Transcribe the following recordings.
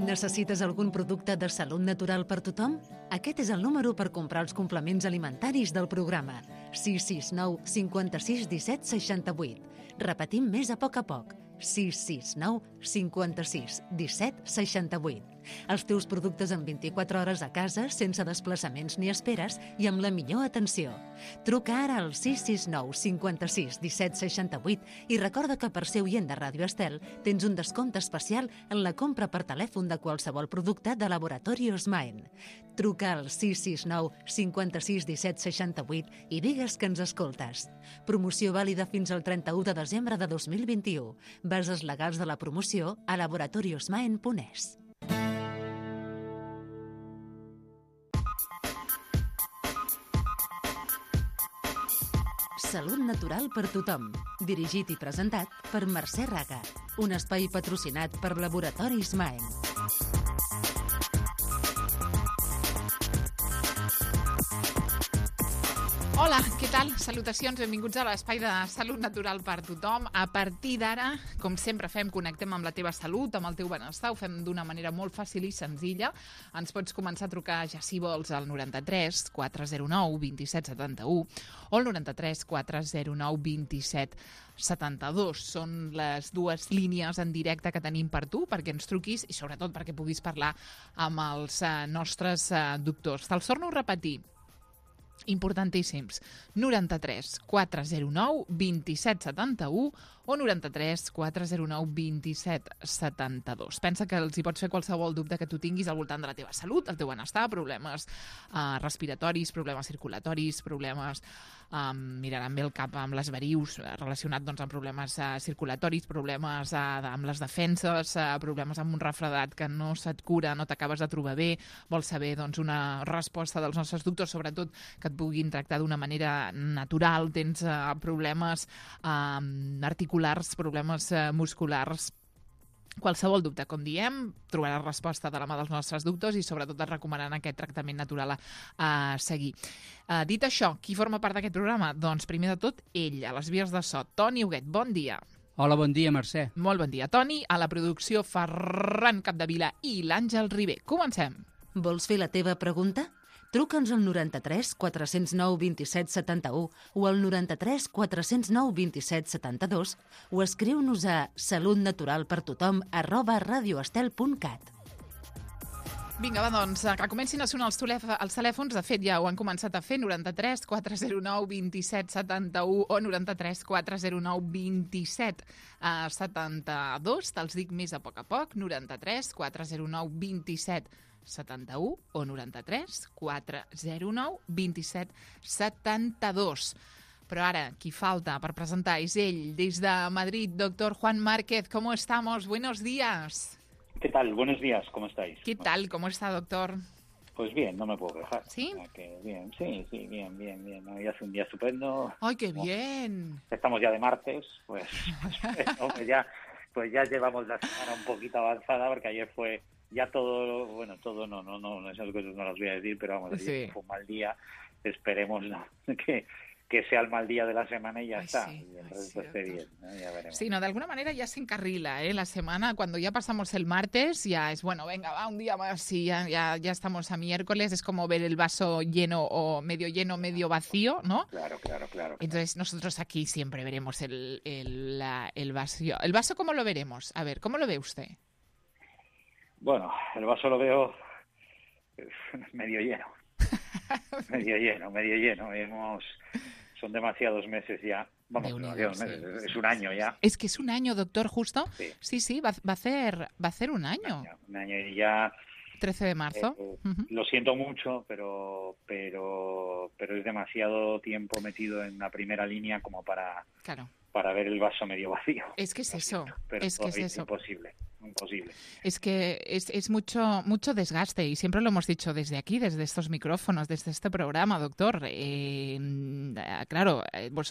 Necessites algun producte de salut natural per tothom? Aquest és el número per comprar els complements alimentaris del programa. 669 56 17 68. Repetim més a poc. 669 56 17 68. Els teus productes en 24 hores a casa, sense desplaçaments ni esperes i amb la millor atenció. Truca ara al 669 56 17 68 i recorda que per ser oient de Ràdio Estel tens un descompte especial en la compra per telèfon de qualsevol producte de Laboratori Osmaen. Truca al 669 56 17 68 i digues que ens escoltes. Promoció vàlida fins al 31 de desembre de 2021. Bases legals de la promoció a laboratoriosmaen.es. Salut natural per tothom. Dirigit i presentat per Mercè Raga. Un espai patrocinat per Laboratoris Maen. Hola, què tal? Salutacions, benvinguts a l'espai de Salut Natural per tothom. A partir d'ara, com sempre fem, connectem amb la teva salut, amb el teu benestar, ho fem d'una manera molt fàcil i senzilla. Ens pots començar a trucar, ja si vols, al 93 409 27 71 o al 93 409 27 72. Són les dues línies en directe que tenim per tu, perquè ens truquis i sobretot perquè puguis parlar amb els nostres doctors. Te'ls torno a repetir. Importantíssims. 93 409 27 71 o 93 409 27 72. Pensa que els hi pots fer qualsevol dubte que tu tinguis al voltant de la teva salut, el teu benestar, problemes respiratoris, problemes circulatoris, problemes... miraran bé el cap amb les varius relacionat amb problemes circulatoris, problemes amb les defenses, problemes amb un refredat que no se't cura, no t'acabes de trobar bé, vols saber una resposta dels nostres doctors, sobretot que et puguin tractar d'una manera natural, tens problemes articulars, problemes musculars. Qualsevol dubte, com diem, trobaràs resposta de la mà dels nostres doctors i sobretot et recomanaran aquest tractament natural a seguir. Dit això, qui forma part d'aquest programa? Doncs primer de tot, ell, a les vies de so, Toni Huguet, bon dia. Hola, bon dia, Mercè. Molt bon dia, Toni. A la producció, Ferran Capdevila i l'Àngel Ribé. Comencem. Vols fer la teva pregunta? Truca'ns al 93 409 27 71 o al 93 409 27 72 o escriu-nos a salutnaturalpertothom@radioestel.cat. Vinga, va, doncs, que comencin a sonar els telèfons. De fet, ja ho han començat a fer, 93 409 27 71 o 93 409 27 72. Te'ls dic més a poc, 93 409 27 71 o 93 409 27 72. Però ara, qui falta per presentar és ell, des de Madrid, doctor Juan Márquez. ¿Cómo estamos? Buenos días. ¿Qué tal? Buenos días, ¿cómo estáis? ¿Qué tal? ¿Cómo está, doctor? Pues bien, no me puedo quejar. ¿Sí? Bien, sí, bien. Hoy hace un día estupendo. ¡Ay, qué bien! Estamos ya de martes, pues ya llevamos la semana un poquito avanzada, porque ayer fue ya todo, esas cosas no las voy a decir, pero vamos, ayer fue un mal día. Esperemos que sea el mal día de la semana y ya está. Sí, y el resto esté bien, ¿no? Ya veremos. Sí, de alguna manera ya se encarrila la semana. Cuando ya pasamos el martes, ya es bueno, venga, va un día más y ya estamos a miércoles. Es como ver el vaso lleno o medio vacío, ¿no? Claro. Entonces nosotros aquí siempre veremos el vacío. ¿El vaso cómo lo veremos? A ver, ¿cómo lo ve usted? Bueno, el vaso lo veo medio lleno. medio lleno. Son demasiados meses ya. Vamos, demasiados meses. Es un año ya. Es que es un año, doctor, justo. Sí, va a hacer un año. Un año y ya. 13 de marzo. Lo siento mucho, pero es demasiado tiempo metido en la primera línea como para ver el vaso medio vacío. Es que es eso. Pero es que es eso. Imposible. Es que es mucho desgaste y siempre lo hemos dicho desde aquí, desde estos micrófonos, desde este programa, doctor. Claro,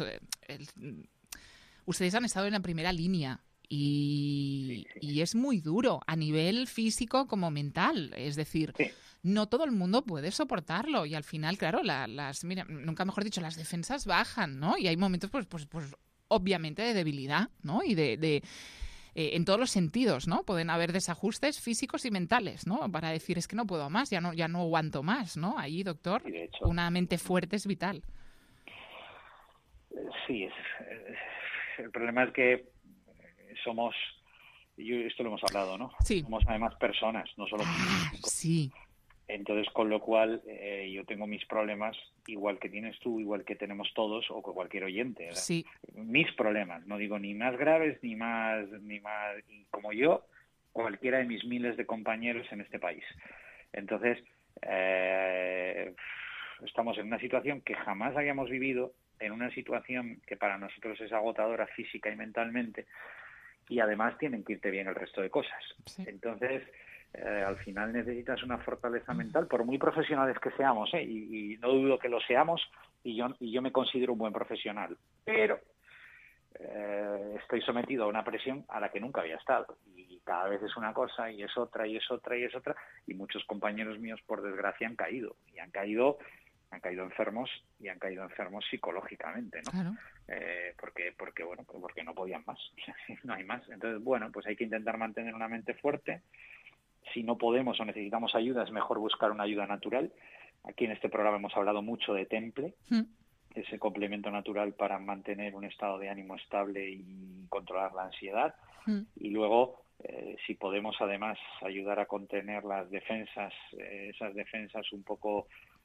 ustedes han estado en la primera línea y es muy duro a nivel físico como mental. Es decir, no todo el mundo puede soportarlo y al final, claro, mira, nunca mejor dicho, las defensas bajan, ¿no? Y hay momentos, pues obviamente de debilidad, ¿no? Y de en todos los sentidos, ¿no? Pueden haber desajustes físicos y mentales, ¿no? Para decir, es que no puedo más, ya no aguanto más, ¿no? Ahí, doctor, Y de hecho, una mente fuerte es vital. Sí, el problema es que somos, esto lo hemos hablado, ¿no? Sí. Somos además personas, no solo físicos. Sí. Entonces, con lo cual, yo tengo mis problemas, igual que tienes tú, igual que tenemos todos, o que cualquier oyente. Sí. Mis problemas, no digo ni más graves, ni más, y como yo, cualquiera de mis miles de compañeros en este país. Entonces, estamos en una situación que jamás habíamos vivido, en una situación que para nosotros es agotadora física y mentalmente, y además tienen que irte bien el resto de cosas. Sí. Entonces, al final necesitas una fortaleza mental, por muy profesionales que seamos, y no dudo que lo seamos, y yo me considero un buen profesional, pero estoy sometido a una presión a la que nunca había estado, y cada vez es una cosa, y es otra, y es otra, y es otra, y muchos compañeros míos, por desgracia, han caído enfermos, y han caído enfermos psicológicamente, ¿no? Claro. Porque no podían más, no hay más. Entonces, bueno, pues hay que intentar mantener una mente fuerte. Si no podemos o necesitamos ayuda, es mejor buscar una ayuda natural. Aquí en este programa hemos hablado mucho de Temple, ese complemento natural para mantener un estado de ánimo estable y controlar la ansiedad. Y luego, si podemos además ayudar a contener las defensas, esas defensas un poco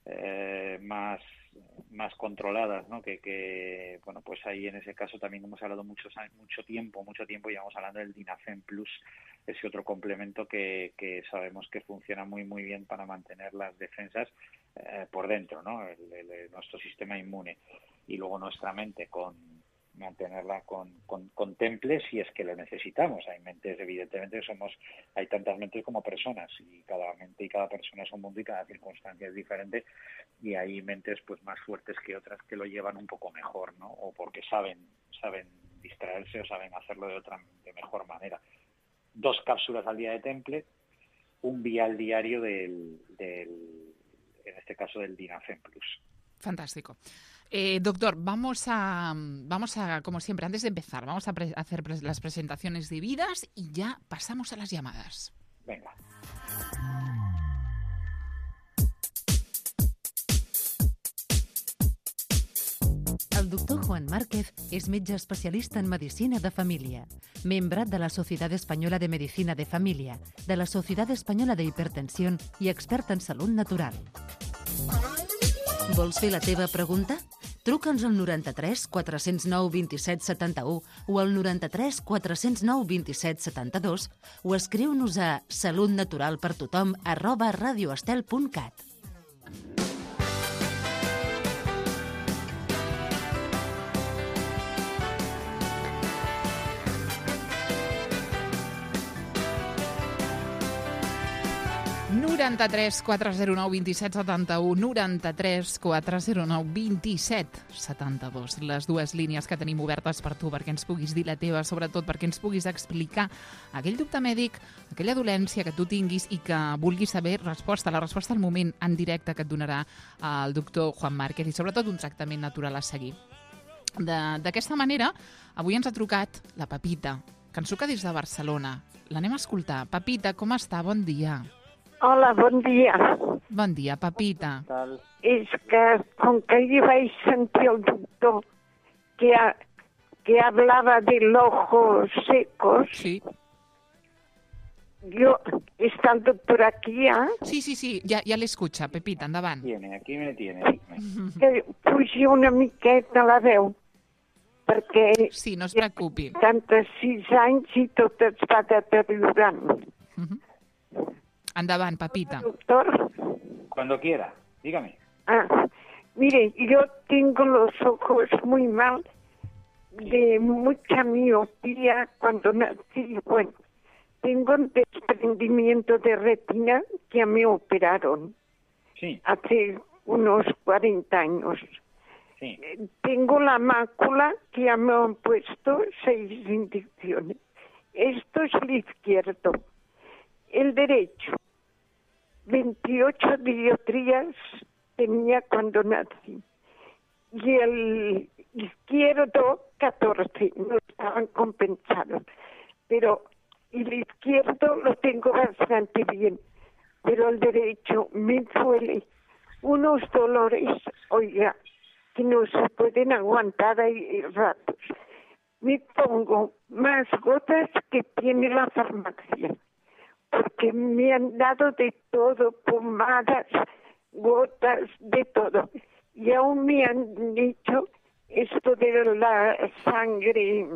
más controladas, ¿no? Que bueno, pues ahí en ese caso también hemos hablado mucho tiempo llevamos hablando del Dinafen Plus, ese otro complemento que sabemos que funciona muy muy bien para mantener las defensas por dentro, ¿no? Nuestro sistema inmune, y luego nuestra mente mantenerla con Temple si es que lo necesitamos. Hay mentes, evidentemente, hay tantas mentes como personas, y cada mente y cada persona es un mundo y cada circunstancia es diferente, y hay mentes pues más fuertes que otras que lo llevan un poco mejor, ¿no? O porque saben distraerse o saben hacerlo de mejor manera. 2 cápsulas al día de Temple, un vial diario en este caso del Dinafen Plus. Fantástico. Doctor, vamos a, como siempre, antes de empezar, vamos a hacer las presentaciones debidas y ya pasamos a las llamadas. Venga. El doctor Juan Márquez és metge especialista en medicina de família, membre de la Societat Espanyola de Medicina de Família, de la Societat Espanyola de Hipertensión i expert en salut natural. Vols fer la teva pregunta? Truca'ns al 93 409 27 71 o al 93 409 27 72 o escriu-nos a salutnaturalpertothom@radioestel.cat. ...93 409 27 71, 93 409 27 72. Les 2 línies que tenim obertes per tu, perquè ens puguis dir la teva, sobretot perquè ens puguis explicar aquell dubte mèdic, aquella dolència que tu tinguis i que vulguis saber la resposta al moment en directe que et donarà el doctor Juan Márquez, i sobretot un tractament natural a seguir. D'aquesta manera, avui ens ha trucat la Pepita, que ens truca des de Barcelona. L'anem a escoltar. Pepita, com està? Bon dia. Hola, bon dia. Bon dia, Pepita. És que, com que ahir vaig sentir el doctor que hablaba del ojo secos, sí. ¿Está el doctor aquí, eh? Sí, ya l'escucha, Pepita, endavant. Aquí me tiene. Que pugi una miqueta la veu, perquè... Sí, no es preocupi. 76 anys i tot es va deteriorant. Endavant, Pepita. Doctor. Cuando quiera, dígame. Mire, yo tengo los ojos muy mal, de mucha miopía cuando nací. Bueno, tengo un desprendimiento de retina que me operaron hace unos 40 años. Sí. Tengo la mácula que ya me han puesto 6 inyecciones. Esto es el izquierdo. El derecho, 28 dioptrías tenía cuando nací. Y el izquierdo, 14, no estaban compensados. pero el izquierdo lo tengo bastante bien, pero el derecho me duele unos dolores, oiga, que no se pueden aguantar ahí ratos. Me pongo más gotas que tiene la farmacia, porque me han dado de todo, pomadas, gotas, de todo. Y aún me han dicho esto de la sangre,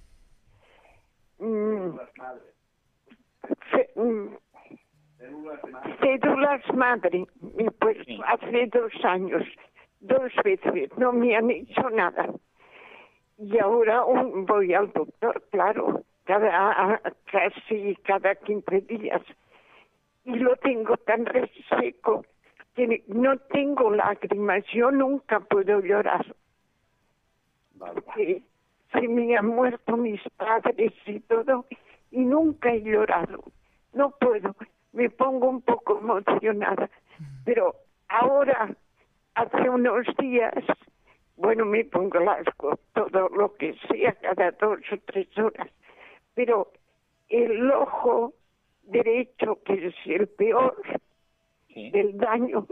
cédulas madre, pues hace 2 años, 2 veces, no me han hecho nada. Y ahora voy al doctor, claro, casi cada 15 días. Y lo tengo tan reseco que no tengo lágrimas, yo nunca puedo llorar. Porque se me han muerto mis padres y todo, y nunca he llorado. No puedo, me pongo un poco emocionada. Pero ahora, hace unos días, bueno, me pongo todo lo que sea, cada 2 o 3 horas. Pero el ojo derecho, que es el peor del daño,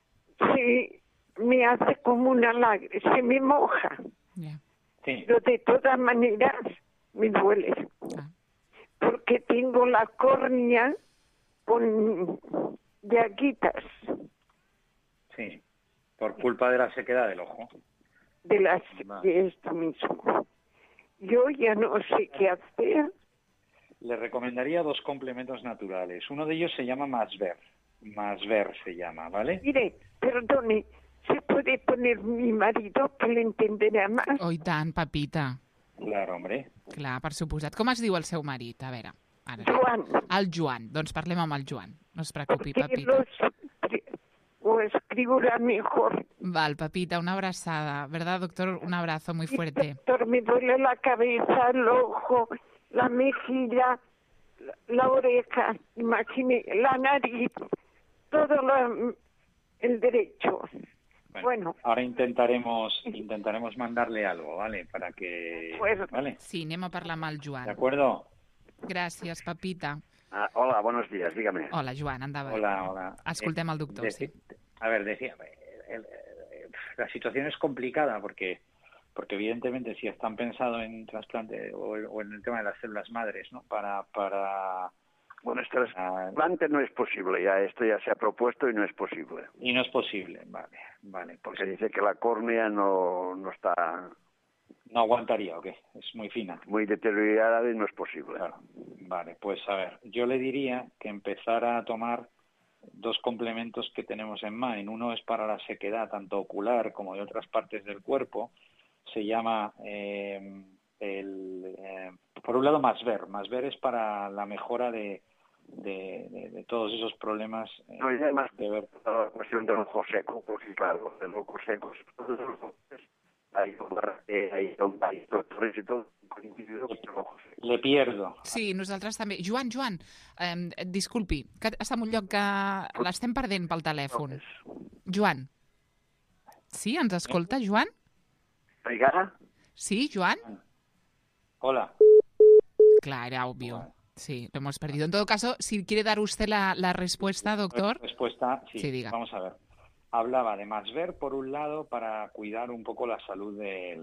me hace como una lágrima, se me moja. Pero de todas maneras me duele. Porque tengo la córnea con llaguitas. Sí, por culpa de la sequedad del ojo. De esto mismo. Yo ya no sé qué hacer. Le recomendaría 2 complementos naturales. Uno de ellos se llama Masver. Masver se llama, ¿vale? Mire, perdone, ¿se puede poner mi marido que le entenderà més? Oh, i tant, Pepita. Clar, hombre. Clar, per suposat. Com es diu el seu marit? A veure. Ara. Joan. El Joan. Doncs parlem amb el Joan. No es preocupi, Porque Pepita. o escribirá mejor. Val, Pepita, una abrazada. ¿Verdad, doctor? Un abrazo muy fuerte. Doctor, me duele la cabeza, el ojo, la mejilla, la oreja, imagine, la nariz, todo el derecho. Bueno. Ahora intentaremos mandarle algo, ¿vale? Para que... ¿vale? Sí, anem a parlar amb el Joan. ¿De acuerdo? Gràcies, Pepita. Hola, buenos días, dígame. Hola, Joan, endavant. Hola. Escoltem el doctor, sí. A ver, decía, la situación es complicada porque evidentemente si están pensado en trasplante o en el tema de las células madres, ¿no? Bueno, este trasplante no es posible, esto ya se ha propuesto y no es posible. Y no es posible, vale. Porque dice que la córnea no está... ¿No aguantaría o qué? Es muy fina. Muy deteriorada y no es posible. Claro. Vale, pues a ver, yo le diría que empezara a tomar 2 complementos que tenemos en Mind. Uno es para la sequedad, tanto ocular como de otras partes del cuerpo. Se llama, por un lado, Masver. Masver es para la mejora de todos esos problemas. No, y además, la cuestión del ojo seco, porque claro, el ojo seco, hay doctores y todo, le pierdo. Sí, nosaltres també. Joan, disculpi, que està en un lloc que l'estem perdent pel telèfon. Joan. Sí, ens escolta, Joan? ¿Oiga? Sí, Joan? Hola. Claro, era obvio. Sí, lo hemos perdido. En todo caso, si quiere dar usted la respuesta, doctor. Respuesta, sí, diga. Vamos a ver. Hablaba de Masver, por un lado, para cuidar un poco la salud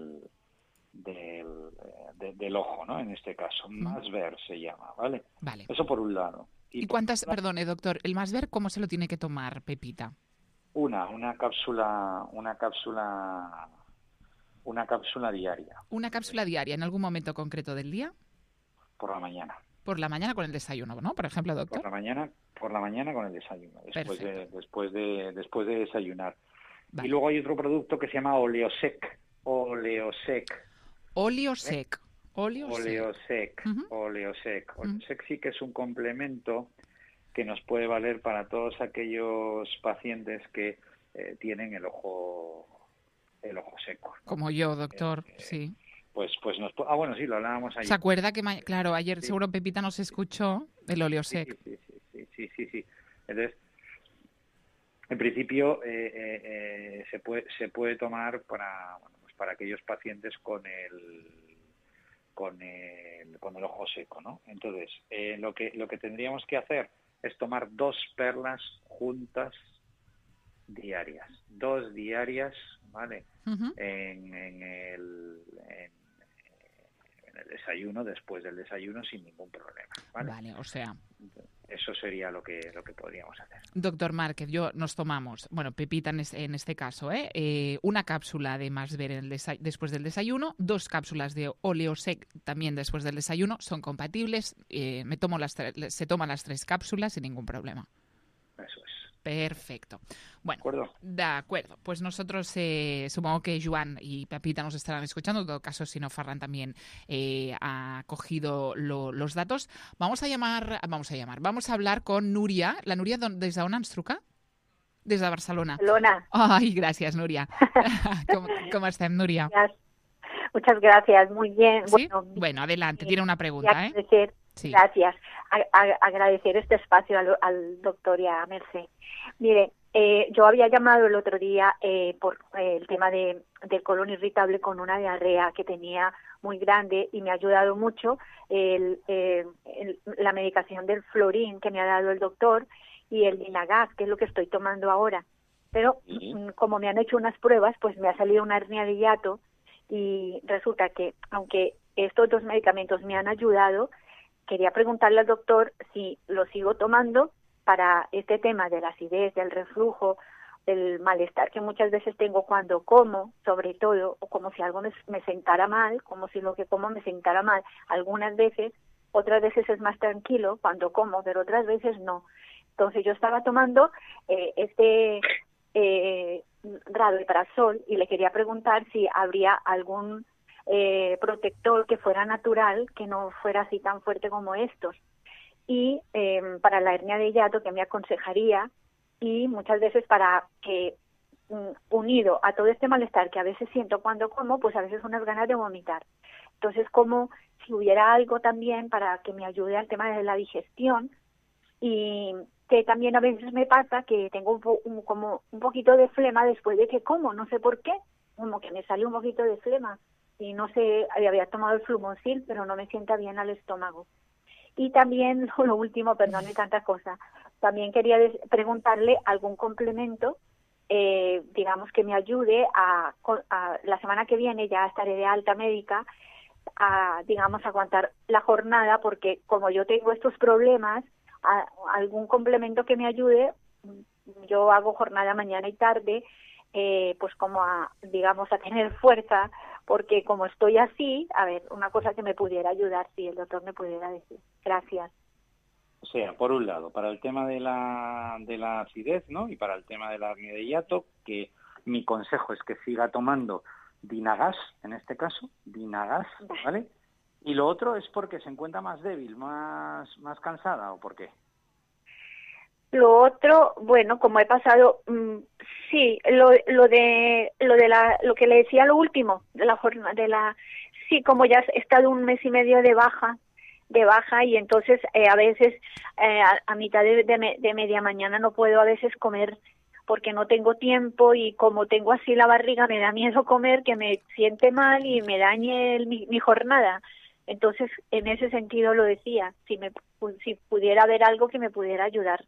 del ojo, ¿no? En este caso. Masver se llama, ¿vale? Vale. Eso por un lado. ¿Y cuántas, perdone, doctor, el Masver cómo se lo tiene que tomar, Pepita? Una cápsula diaria. ¿Una cápsula diaria en algún momento concreto del día? Por la mañana. Por la mañana con el desayuno, ¿no? Por ejemplo, doctor. Por la mañana con el desayuno, después de desayunar. Vale. Y luego hay otro producto que se llama Oleosec. Oleosec sí que es un complemento que nos puede valer para todos aquellos pacientes que tienen el ojo seco, ¿no? Como yo, doctor, sí. Pues bueno, sí, lo hablábamos ayer. ¿Se acuerda que claro, ayer seguro Pepita nos escuchó el Oleosec? Sí. Entonces, en principio se puede tomar para aquellos pacientes con con el ojo seco, ¿no? Entonces, lo que tendríamos que hacer es tomar 2 perlas juntas diarias, 2 diarias, ¿vale? En el desayuno, después del desayuno, sin ningún problema, ¿vale? Vale, o sea... Eso sería lo que podríamos hacer. Doctor Márquez, nos tomamos, Pepita en este caso, una cápsula de Más Ver después del desayuno, 2 cápsulas de Oleosec también después del desayuno, son compatibles, se toman las 3 cápsulas sin ningún problema. Eso es. Perfecto. Bueno, de acuerdo. Pues nosotros supongo que Joan y Pepita nos estarán escuchando. En todo caso, si no, Ferran también ha cogido los datos. Vamos a hablar con Núria. La Núria, ¿desde on ens truca? Des de Barcelona. Barcelona. Ay, gracias, Núria. ¿Cómo estem, Núria? Muchas gracias, muy bien. ¿Sí? Bueno, adelante, tiene una pregunta, Sí. Gracias. Agradecer este espacio al doctor y a Mercè. Mire, yo había llamado el otro día por el tema del colon irritable con una diarrea que tenía muy grande y me ha ayudado mucho la medicación del Florin que me ha dado el doctor y el Dinagas, que es lo que estoy tomando ahora. Pero como me han hecho unas pruebas, pues me ha salido una hernia de hiato y resulta que, aunque estos 2 medicamentos me han ayudado, quería preguntarle al doctor si lo sigo tomando para este tema de la acidez, del reflujo, del malestar que muchas veces tengo cuando como, sobre todo, o como si algo me sentara mal, como si lo que como me sentara mal. Algunas veces, otras veces es más tranquilo cuando como, pero otras veces no. Entonces yo estaba tomando Radiprazol y le quería preguntar si habría algún protector que fuera natural, que no fuera así tan fuerte como estos. Y para la hernia de hiato, que me aconsejaría, y muchas veces para que, unido a todo este malestar que a veces siento cuando como, pues a veces unas ganas de vomitar. Entonces, como si hubiera algo también para que me ayude al tema de la digestión, y que también a veces me pasa que tengo como un poquito de flema después de que como, no sé por qué, como que me sale un poquito de flema. Y no sé, había tomado el Flumoncil, pero no me sienta bien al estómago. Y también, lo último, perdón de tanta cosa, también quería preguntarle algún complemento, digamos, que me ayude a la semana que viene, ya estaré de alta médica, a, digamos, aguantar la jornada, porque como yo tengo estos problemas, algún complemento que me ayude, yo hago jornada mañana y tarde, pues como digamos, a tener fuerza, porque como estoy así, a ver, una cosa que me pudiera ayudar, si el doctor me pudiera decir. Gracias. O sea, por un lado, para el tema de la acidez, ¿no? Y para el tema de la hernia de hiato, que mi consejo es que siga tomando Dinagas, en este caso, Dinagas, ¿vale? Y lo otro es porque se encuentra más débil, más cansada, ¿o por qué? Lo otro, bueno, como he pasado, sí, lo que le decía lo último, sí, como ya he estado 1 mes y medio de baja, y entonces a veces a mitad de media mañana no puedo a veces comer porque no tengo tiempo, y como tengo así la barriga me da miedo comer, que me siente mal y me dañe mi jornada. Entonces, en ese sentido lo decía, si pudiera haber algo que me pudiera ayudar.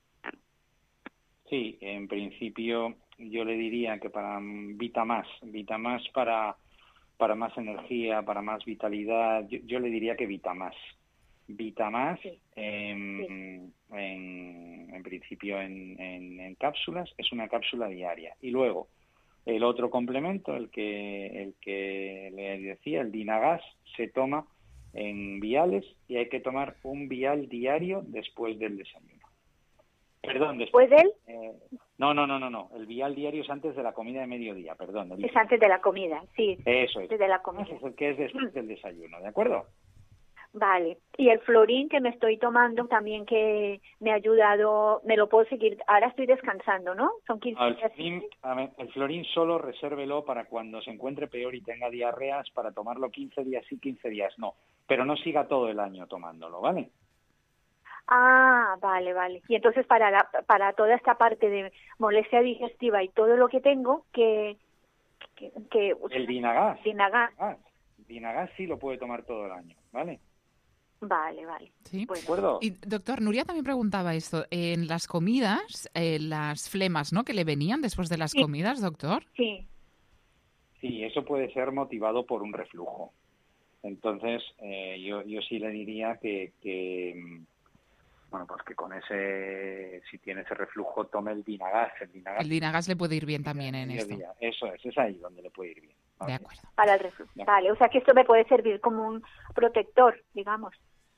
Sí, en principio yo le diría que para Vitamás para más energía, para más vitalidad, yo le diría que Vitamás, sí. En principio en cápsulas, es una cápsula diaria. Y luego el otro complemento, el que le decía, el Dinagas, se toma en viales y hay que tomar un vial diario después del desayuno. Perdón, ¿después de él? No. El vial diario es antes de la comida de mediodía, perdón. Es antes de la comida, sí. Eso es. Antes de la comida. Eso es el que es después del desayuno, ¿de acuerdo? Vale. Y el Florin que me estoy tomando también, que me ha ayudado, me lo puedo seguir. Ahora estoy descansando, ¿no? Son 15 días. El Florin solo resérvelo para cuando se encuentre peor y tenga diarreas, para tomarlo 15 días sí, 15 días no. Pero no siga todo el año tomándolo, ¿vale? Ah, vale. Y entonces para toda esta parte de molestia digestiva y todo lo que tengo, que el Dinagas. Dinagas sí lo puede tomar todo el año, ¿vale? Vale. Sí. Bueno. ¿De acuerdo? Y, doctor, Nuria también preguntaba esto. En las comidas, las flemas, ¿no?, que le venían después de las comidas, doctor. Sí. Sí, eso puede ser motivado por un reflujo. Entonces, yo sí le diría que bueno, pues que con si tiene ese reflujo, tome el Dinagas. El Dinagas le puede ir bien también en esto. Eso es ahí donde le puede ir bien. ¿Vale? De acuerdo. Para el reflujo. Ya. Vale, o sea que esto me puede servir como un protector, digamos.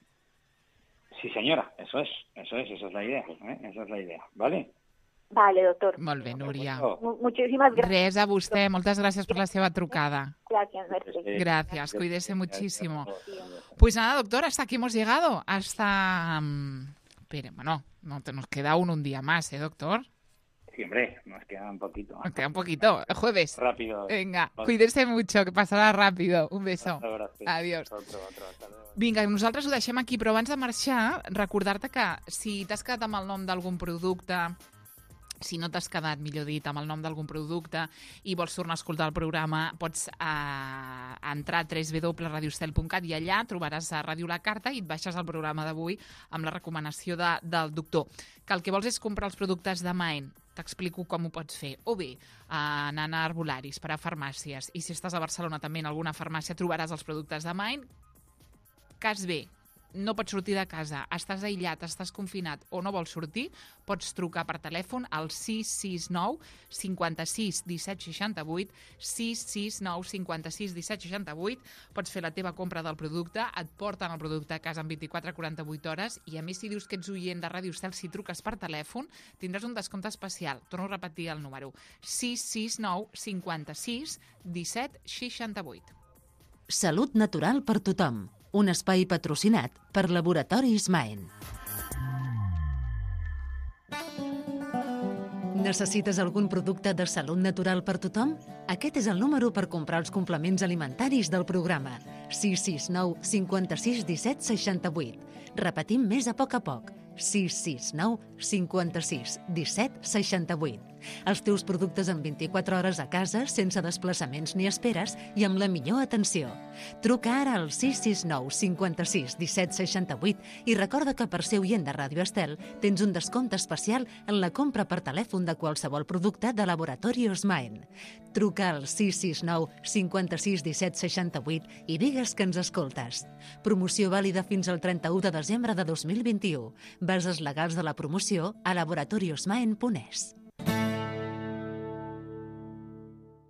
Sí, señora, eso es la idea, esa es la idea, ¿vale? Vale, doctor. Molt bé, Núria. Muchísimas gracias. Res a vostè, moltes gràcies per la seva trucada. Gracias, Mercedes. Gracias, cuídese muchísimo. Pues nada, doctor, hasta aquí hemos llegado. Hasta... Espere, bueno, no nos queda un día más, ¿eh, doctor? Sí, hombre, nos queda un poquito. Nos queda un poquito. El jueves. Rápido. Venga, cuídese mucho, que passarà ràpido. Un beso. Gràcies. Adiós. Otro, hasta luego. Vinga, nosaltres ho deixem aquí, però abans de marxar, recordar-te que si t'has quedat amb el nom d'algun producte, si no t'has quedat, millor dit, amb el nom d'algun producte i vols tornar a escoltar el programa, pots entrar a www.radiostel.cat i allà trobaràs a Ràdio La Carta i et baixes el programa d'avui amb la recomanació del doctor. Que el que vols és comprar els productes de Maen. T'explico com ho pots fer. O bé, anant a arbolaris, per a farmàcies. I si estàs a Barcelona també en alguna farmàcia trobaràs els productes de Maen. Cas B, no pots sortir de casa, estàs aïllat, estàs confinat o no vols sortir, pots trucar per telèfon al 669 56 17 68, 669 56 17 68, pots fer la teva compra del producte, et porten el producte a casa en 24-48 hores i a més si dius que ets oient de Ràdio Estel, si truques per telèfon, tindràs un descompte especial. Torno a repetir el número, 669 56 17 68. Salut natural per tothom. Un espai patrocinat per Laboratoris Maen. Necessites algun producte de salut natural per tothom? Aquest és el número per comprar els complements alimentaris del programa. 669 56 17 68. Repetim més a poc, 669 56 17 68. Els teus productes en 24 hores a casa, sense desplaçaments ni esperes i amb la millor atenció. Truca ara al 669 56 17 68 i recorda que per ser oient de Ràdio Estel tens un descompte especial en la compra per telèfon de qualsevol producte de Laboratorios Maen. Truca al 669 56 17 68 i digues que ens escoltes. Promoció vàlida fins al 31 de desembre de 2021. Bases legals de la promoció a laboratoriosmaen.es.